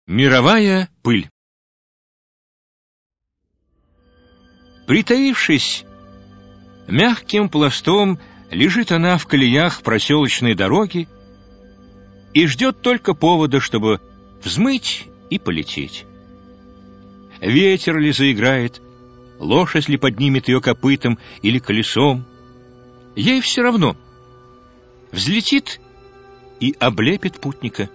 Мировая пыль. Притаившись, мягким пластом лежит она в колеях проселочной дороги и ждет только повода, чтобы взмыть и полететь. Ветер ли заиграет, лошадь ли поднимет ее копытом или колесом, ей все равно. Взлетит и облепит путника.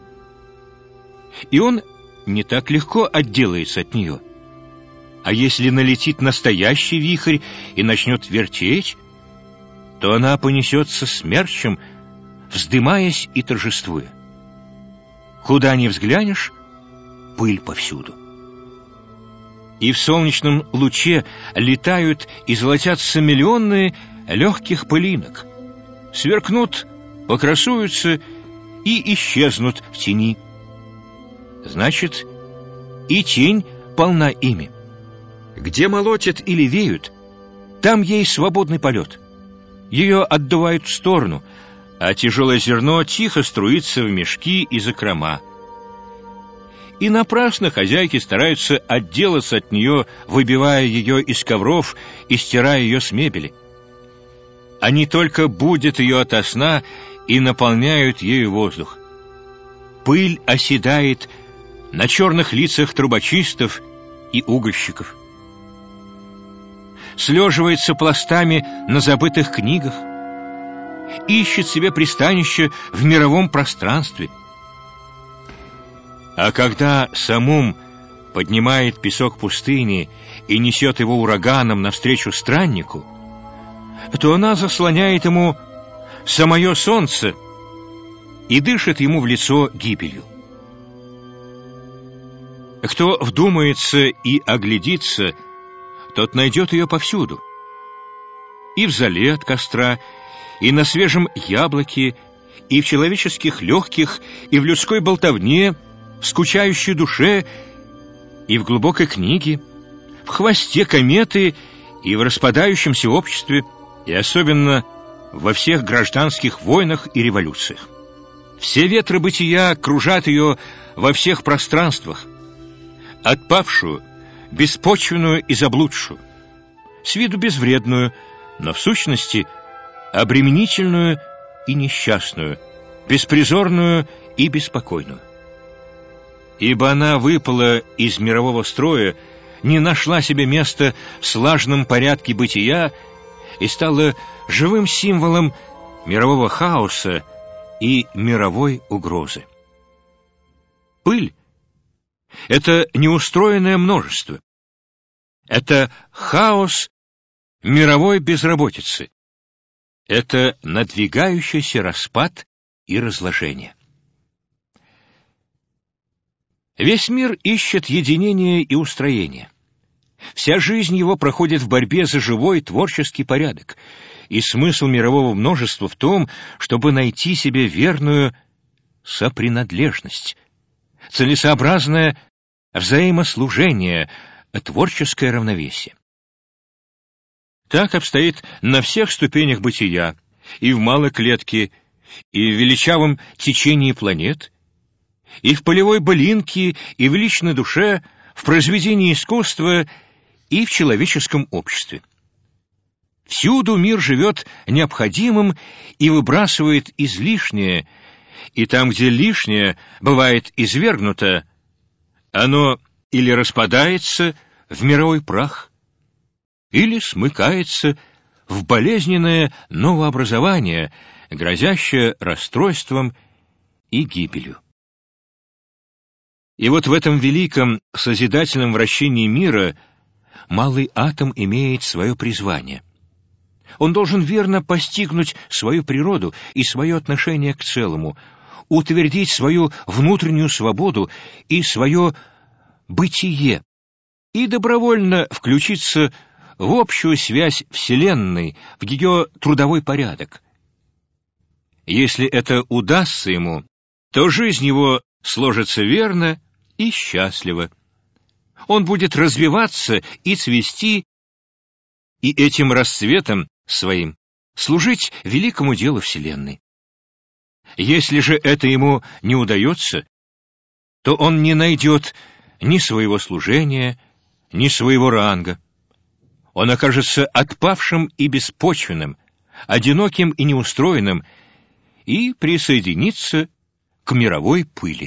И он не так легко отделается от нее. А если налетит настоящий вихрь и начнет вертеть, то она понесется смерчем, вздымаясь и торжествуя. Куда ни взглянешь, пыль повсюду. И в солнечном луче летают и золотятся миллионы легких пылинок, сверкнут, покрасуются и исчезнут в тени. Значит, и тень полна ими. Где молотят или веют, там ей свободный полет. Ее отдувают в сторону, а тяжелое зерно тихо струится в мешки и закрома. И напрасно хозяйки стараются отделаться от нее, выбивая ее из ковров и стирая ее с мебели. Они только будят ее ото сна и наполняют ею воздух. Пыль оседает на черных лицах трубочистов и угольщиков, слеживается пластами на забытых книгах, ищет себе пристанище в мировом пространстве. А когда самум поднимает песок пустыни и несет его ураганом навстречу страннику, то она заслоняет ему самое солнце и дышит ему в лицо гибелью. Кто вдумается и оглядится, тот найдет ее повсюду. И в золе от костра, и на свежем яблоке, и в человеческих легких, и в людской болтовне, в скучающей душе, и в глубокой книге, в хвосте кометы, и в распадающемся обществе, и особенно во всех гражданских войнах и революциях. Все ветры бытия кружат ее во всех пространствах, отпавшую, беспочвенную и заблудшую, с виду безвредную, но в сущности обременительную и несчастную, беспризорную и беспокойную. Ибо она выпала из мирового строя, не нашла себе места в слаженном порядке бытия и стала живым символом мирового хаоса и мировой угрозы. Пыль — это неустроенное множество. Это хаос мировой безработицы. Это надвигающийся распад и разложение. Весь мир ищет единения и устроения. Вся жизнь его проходит в борьбе за живой творческий порядок, и смысл мирового множества в том, чтобы найти себе верную сопринадлежность, целесообразное взаимослужение, творческое равновесие. Так обстоит на всех ступенях бытия, и в малой клетке, и в величавом течении планет, и в полевой былинке, и в личной душе, в произведении искусства, и в человеческом обществе. Всюду мир живет необходимым и выбрасывает излишнее, и там, где лишнее бывает извергнуто, оно или распадается в мировой прах, или смыкается в болезненное новообразование, грозящее расстройством и гибелью. И вот в этом великом созидательном вращении мира малый атом имеет свое призвание. Он должен верно постигнуть свою природу и свое отношение к целому, утвердить свою внутреннюю свободу и свое бытие, и добровольно включиться в общую связь Вселенной, в ее трудовой порядок. Если это удастся ему, то жизнь его сложится верно и счастливо. Он будет развиваться и цвести, и этим расцветом своим служить великому делу Вселенной. Если же это ему не удается, то он не найдет ни своего служения, ни своего ранга. Он окажется отпавшим и беспочвенным, одиноким и неустроенным, и присоединится к мировой пыли.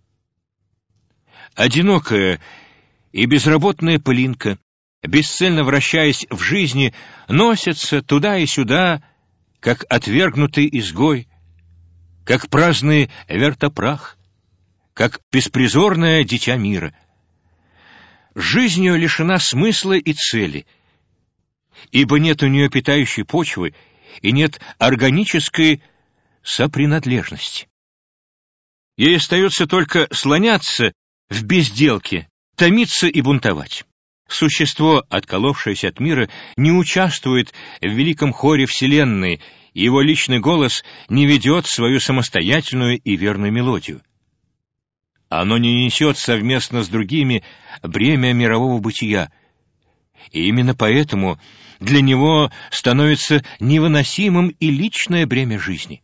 Одинокая и безработная пылинка, бесцельно вращаясь в жизни, носится туда и сюда, как отвергнутый изгой, как праздный вертопрах, как беспризорное дитя мира. Жизнь ее лишена смысла и цели, ибо нет у нее питающей почвы и нет органической сопринадлежности. Ей остается только слоняться в безделке, томиться и бунтовать. Существо, отколовшееся от мира, не участвует в великом хоре Вселенной, и его личный голос не ведет свою самостоятельную и верную мелодию. Оно не несет совместно с другими бремя мирового бытия, и именно поэтому для него становится невыносимым и личное бремя жизни.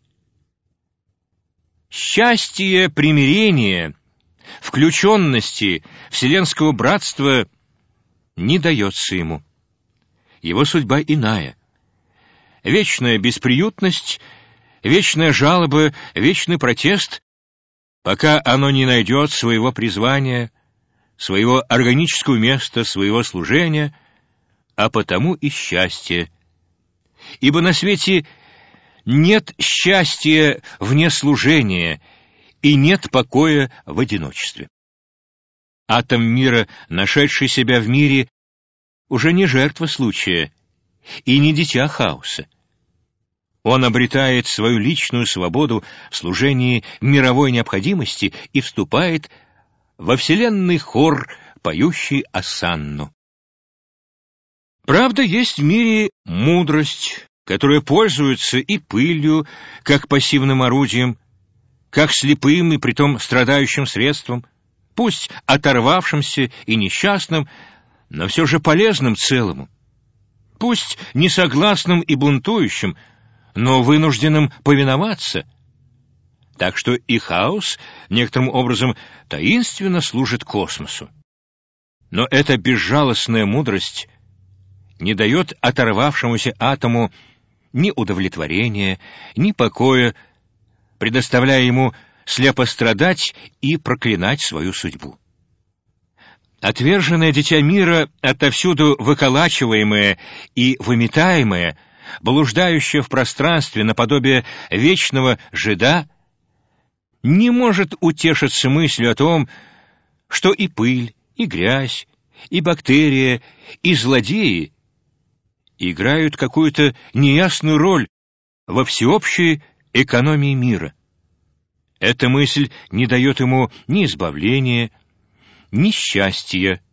Счастье примирения, включенности вселенского братства не дается ему. Его судьба иная. Вечная бесприютность, вечная жалоба, вечный протест, пока оно не найдет своего призвания, своего органического места, своего служения, а потому и счастья. Ибо на свете нет счастья вне служения и нет покоя в одиночестве. Атом мира, нашедший себя в мире, уже не жертва случая и не дитя хаоса. Он обретает свою личную свободу в служении мировой необходимости и вступает во вселенный хор, поющий осанну. Правда, есть в мире мудрость, которая пользуется и пылью, как пассивным орудием, как слепым и притом страдающим средством, пусть оторвавшимся и несчастным, но все же полезным целому, пусть несогласным и бунтующим, но вынужденным повиноваться. Так что и хаос некоторым образом таинственно служит космосу. Но эта безжалостная мудрость не дает оторвавшемуся атому ни удовлетворения, ни покоя, предоставляя ему слепо страдать и проклинать свою судьбу. Отверженное дитя мира, отовсюду выколачиваемое и выметаемое, блуждающее в пространстве наподобие вечного жида, не может утешиться мыслью о том, что и пыль, и грязь, и бактерия, и злодеи играют какую-то неясную роль во всеобщей экономии мира. Эта мысль не дает ему ни избавления, ни счастья.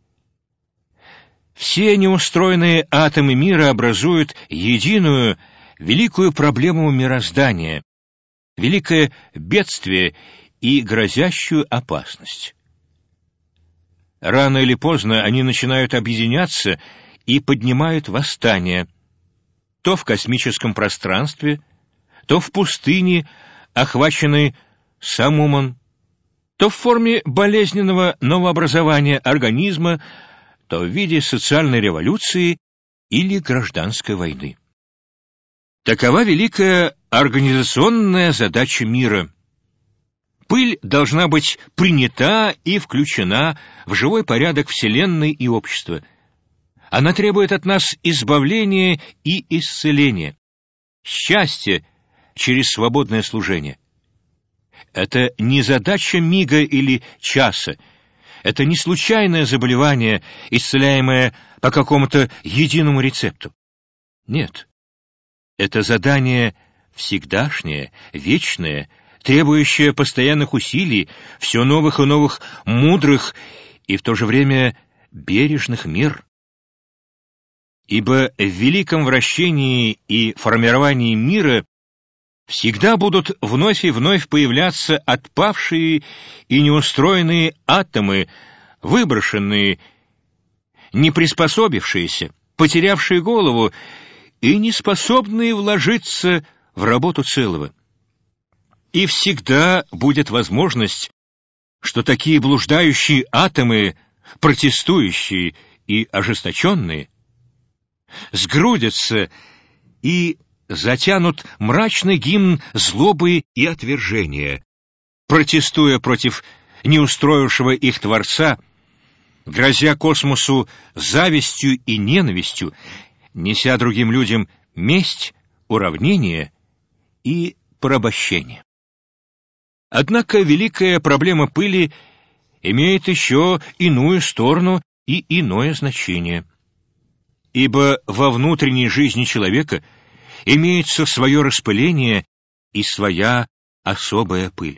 Все неустроенные атомы мира образуют единую, великую проблему мироздания, великое бедствие и грозящую опасность. Рано или поздно они начинают объединяться и поднимают восстание, то в космическом пространстве, то в пустыне, охваченной Самумон, то в форме болезненного новообразования организма, то в виде социальной революции или гражданской войны. Такова великая организационная задача мира. Пыль должна быть принята и включена в живой порядок Вселенной и общества. Она требует от нас избавления и исцеления, счастья через свободное служение. Это не задача мига или часа, это не случайное заболевание, исцеляемое по какому-то единому рецепту. Нет, это задание всегдашнее, вечное, требующее постоянных усилий, все новых и новых мудрых и в то же время бережных мер. Ибо в великом вращении и формировании мира всегда будут вновь и вновь появляться отпавшие и неустроенные атомы, выброшенные, не приспособившиеся, потерявшие голову и не способные вложиться в работу целого. И всегда будет возможность что такие блуждающие атомы, протестующие и ожесточенные, сгрудятся и затянут мрачный гимн злобы и отвержения, протестуя против неустроившего их Творца, грозя космосу завистью и ненавистью, неся другим людям месть, уравнение и порабощение. Однако великая проблема пыли имеет еще иную сторону и иное значение, ибо во внутренней жизни человека имеется свое распыление и своя особая пыль.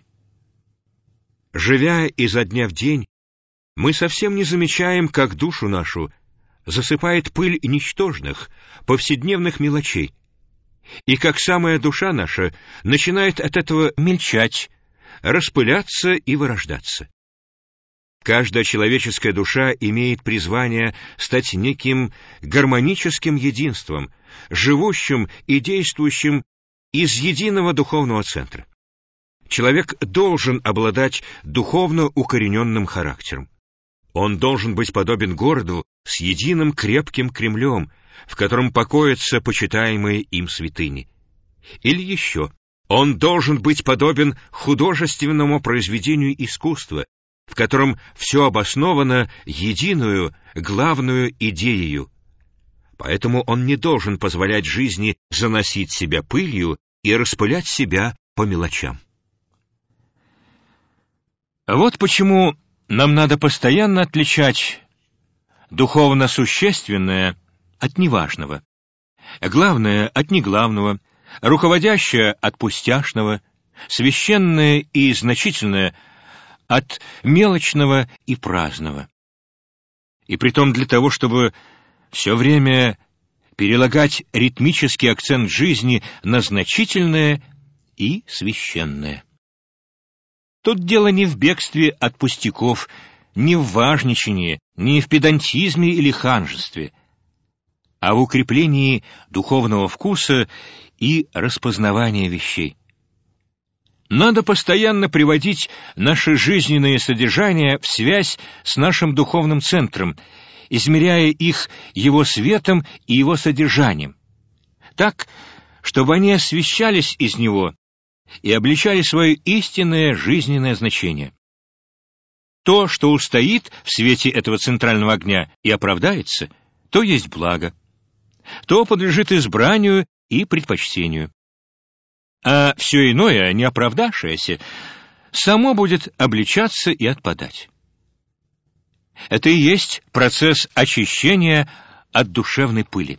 Живя изо дня в день, мы совсем не замечаем, как душу нашу засыпает пыль ничтожных, повседневных мелочей, и как самая душа наша начинает от этого мельчать, распыляться и вырождаться. Каждая человеческая душа имеет призвание стать неким гармоническим единством, живущим и действующим из единого духовного центра. Человек должен обладать духовно укорененным характером. Он должен быть подобен городу с единым крепким Кремлем, в котором покоятся почитаемые им святыни. Или еще, он должен быть подобен художественному произведению искусства, в котором все обосновано единую, главную идеей. Поэтому он не должен позволять жизни заносить себя пылью и распылять себя по мелочам. Вот почему нам надо постоянно отличать духовно существенное от неважного, главное от неглавного, руководящее от пустяшного, священное и значительное от мелочного и праздного. И притом для того, чтобы все время перелагать ритмический акцент жизни на значительное и священное. Тут дело не в бегстве от пустяков, не в важничании, не в педантизме или ханжестве, а в укреплении духовного вкуса и распознавания вещей. Надо постоянно приводить наше жизненное содержание в связь с нашим духовным центром, измеряя их его светом и его содержанием, так, чтобы они освещались из него и обличали свое истинное жизненное значение. То, что устоит в свете этого центрального огня и оправдается, то есть благо, то подлежит избранию и предпочтению. А все иное, не оправдавшееся, само будет обличаться и отпадать. Это и есть процесс очищения от душевной пыли.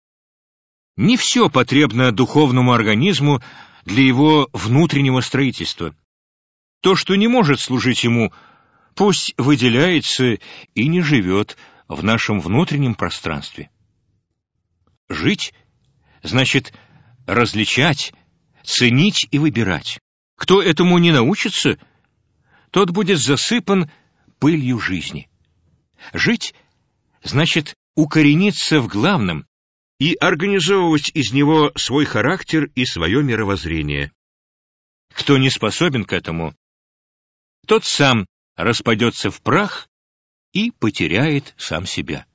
Не все потребно духовному организму для его внутреннего строительства. То, что не может служить ему, пусть выделяется и не живет в нашем внутреннем пространстве. Жить значит различать, ценить и выбирать. Кто этому не научится, тот будет засыпан пылью жизни. Жить значит укорениться в главном и организовывать из него свой характер и свое мировоззрение. Кто не способен к этому, тот сам распадется в прах и потеряет сам себя.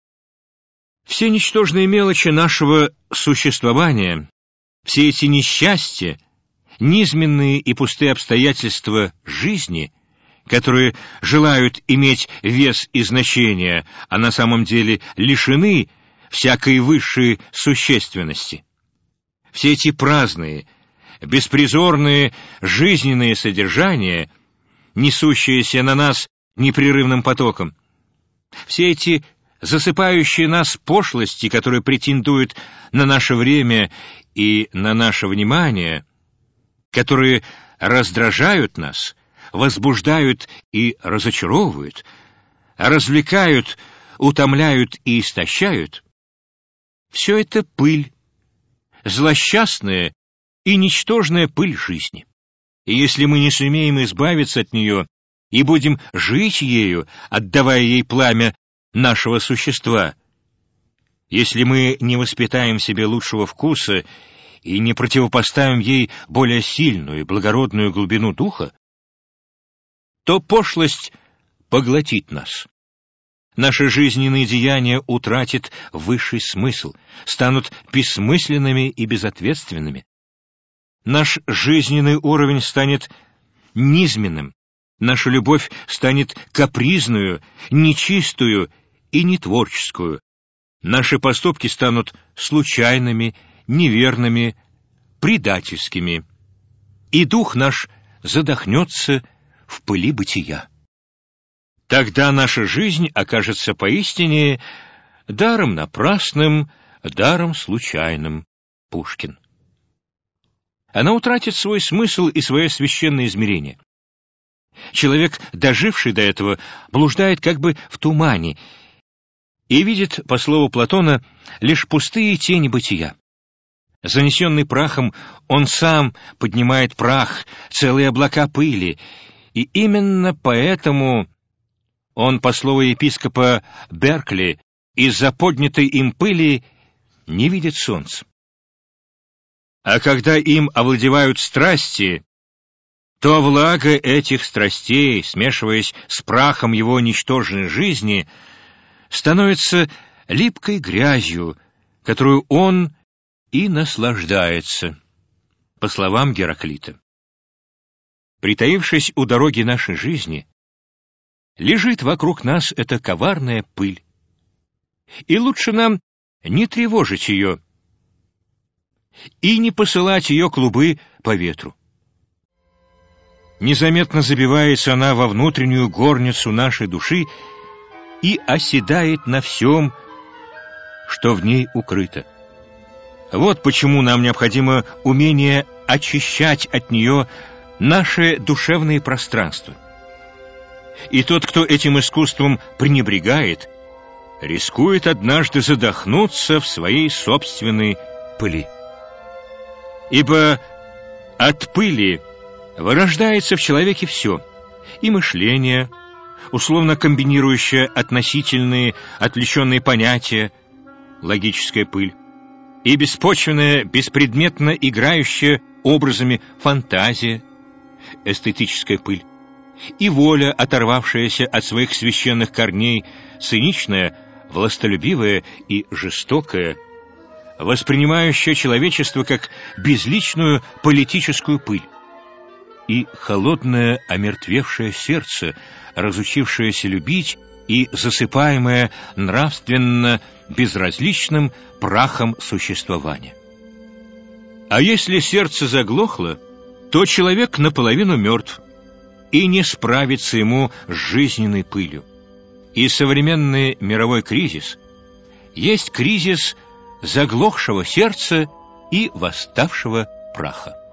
Все ничтожные мелочи нашего существования, все эти несчастья, низменные и пустые обстоятельства жизни, которые желают иметь вес и значение, а на самом деле лишены всякой высшей существенности. Все эти праздные, беспризорные жизненные содержания, несущиеся на нас непрерывным потоком, все эти засыпающие нас пошлости, которые претендуют на наше время и на наше внимание, которые раздражают нас, возбуждают и разочаровывают, развлекают, утомляют и истощают, все это пыль, злосчастная и ничтожная пыль жизни. И если мы не сумеем избавиться от нее и будем жить ею, отдавая ей пламя нашего существа, если мы не воспитаем в себе лучшего вкуса и не противопоставим ей более сильную и благородную глубину духа, то пошлость поглотит нас. Наши жизненные деяния утратят высший смысл, станут бессмысленными и безответственными. Наш жизненный уровень станет низменным, наша любовь станет капризную, нечистую и нетворческую. Наши поступки станут случайными, неверными, предательскими, и дух наш задохнется в пыли бытия. Тогда наша жизнь окажется поистине даром напрасным, даром случайным. Пушкин. Она утратит свой смысл и свое священное измерение. Человек, доживший до этого, блуждает как бы в тумане и видит, по слову Платона, лишь пустые тени бытия. Занесенный прахом, он сам поднимает прах, целые облака пыли, и именно поэтому он, по слову епископа Беркли, из-за поднятой им пыли не видит солнца. А когда им овладевают страсти, то влага этих страстей, смешиваясь с прахом его ничтожной жизни, становится липкой грязью, которую он и наслаждается, по словам Гераклита. Притаившись у дороги нашей жизни, лежит вокруг нас эта коварная пыль, и лучше нам не тревожить ее и не посылать ее клубы по ветру. Незаметно забивается она во внутреннюю горницу нашей души и оседает на всем, что в ней укрыто. Вот почему нам необходимо умение очищать от нее наше душевное пространство. И тот, кто этим искусством пренебрегает, рискует однажды задохнуться в своей собственной пыли. Ибо от пыли вырождается в человеке все, и мышление, условно комбинирующее относительные, отвлеченные понятия, логическая пыль, и беспочвенная, беспредметно играющая образами фантазия, эстетическая пыль, и воля, оторвавшаяся от своих священных корней, циничная, властолюбивая и жестокая, воспринимающая человечество как безличную политическую пыль, и холодное, омертвевшее сердце, разучившееся любить и засыпаемое нравственно безразличным прахом существования. А если сердце заглохло, то человек наполовину мертв, и не справится ему с жизненной пылью. И современный мировой кризис есть кризис заглохшего сердца и восставшего праха.